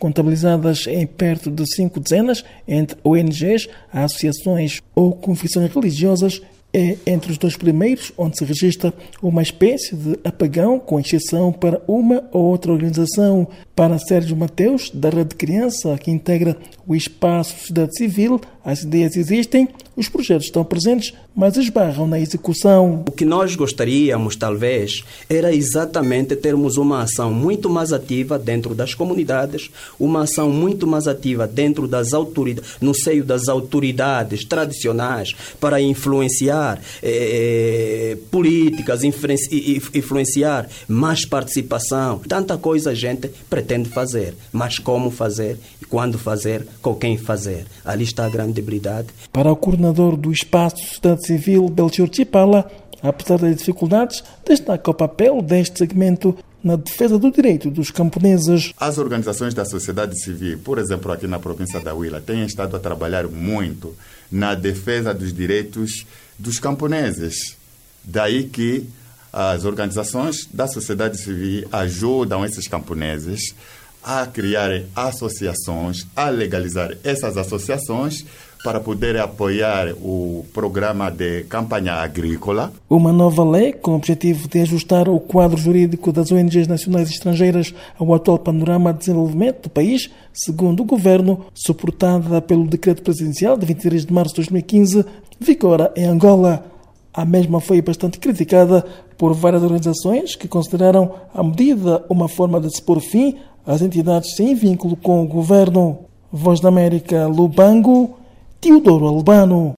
contabilizadas em perto de 5 dezenas, entre ONGs, associações ou confissões religiosas. É entre os dois primeiros onde se registra uma espécie de apagão, com exceção para uma ou outra organização. Para Sérgio Mateus, da Rede Criança, que integra o espaço Sociedade Civil, as ideias existem, os projetos estão presentes, mas esbarram na execução. O que nós gostaríamos, talvez, era exatamente termos uma ação muito mais ativa dentro das comunidades, uma ação muito mais ativa dentro das autoridades, no seio das autoridades tradicionais, para influenciar políticas, influenciar mais participação. Tanta coisa a gente pretende fazer, mas como fazer, quando fazer, com quem fazer. Ali está a grande debilidade. Para o coordenador do Espaço Sociedade Civil, Belchior Chipala, apesar das dificuldades, destaca o papel deste segmento na defesa do direito dos camponeses. As organizações da sociedade civil, por exemplo, aqui na província da Huila, têm estado a trabalhar muito na defesa dos direitos dos camponeses. Daí que as organizações da sociedade civil ajudam esses camponeses a criarem associações, a legalizar essas associações para poder apoiar o programa de campanha agrícola. Uma nova lei com o objetivo de ajustar o quadro jurídico das ONGs nacionais e estrangeiras ao atual panorama de desenvolvimento do país, segundo o Governo, suportada pelo Decreto Presidencial de 23 de março de 2015, vigora em Angola. A mesma foi bastante criticada por várias organizações que consideraram a medida uma forma de se pôr fim às entidades sem vínculo com o Governo. Voz da América, Lubango, Teodoro Albano.